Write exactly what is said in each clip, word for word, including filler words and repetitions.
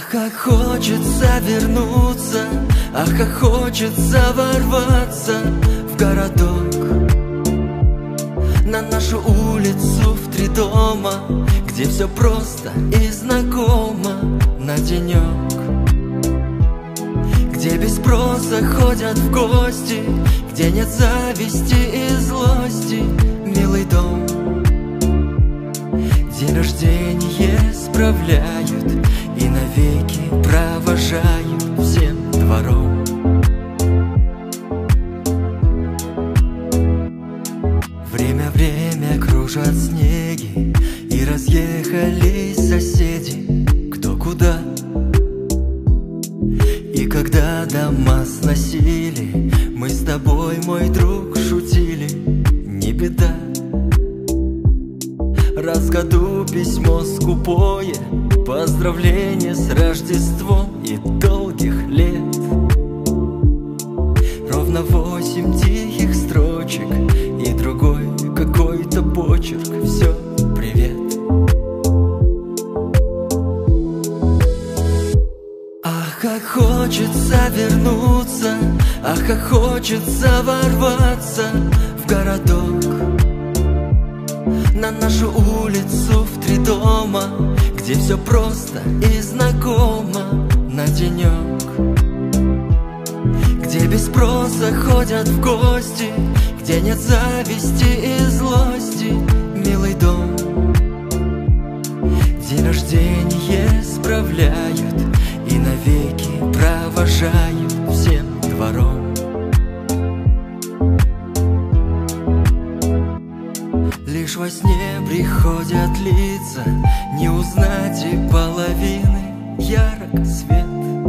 как хочется вернуться, ах, как хочется ворваться в городок, на нашу улицу в три дома, где все просто и знакомо на денек, где без спроса ходят в гости, где нет зависти и злости, милый дом. День рождения справляют и навеки провожают всем двором. Время-время кружат снеги, и разъехались соседи кто куда. И когда дома сносили, мы с тобой, мой друг, шутили, не беда. Раз в году письмо скупое, поздравление с Рождеством и долгих лет. Ровно восемь тихих строчек и другой какой-то почерк. Все, привет. Ах, как хочется вернуться, ах, как хочется ворваться в городок, на нашу улицу в три дома, где все просто и знакомо на денек, где без спроса ходят в гости, где нет зависти и злости, милый дом. День рождения справляют и навеки провожают всем двором. Лишь во сне приходят лица, не узнать и половины, ярок свет.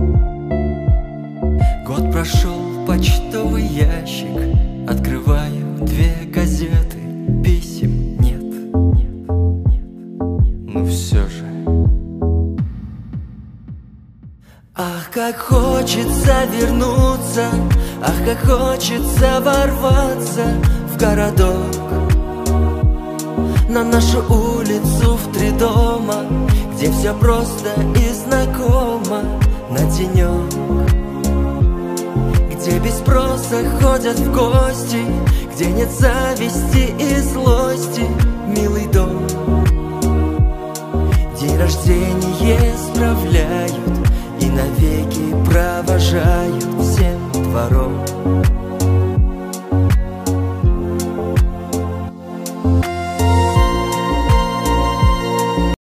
Год прошел, почтовый ящик, открываю две газеты, писем нет. Ну все же. Ах, как хочется вернуться, ах, как хочется ворваться в городок, на нашу улицу в три дома, где все просто и знакомо на денек, где без спроса ходят в гости, где нет зависти и злости, милый дом.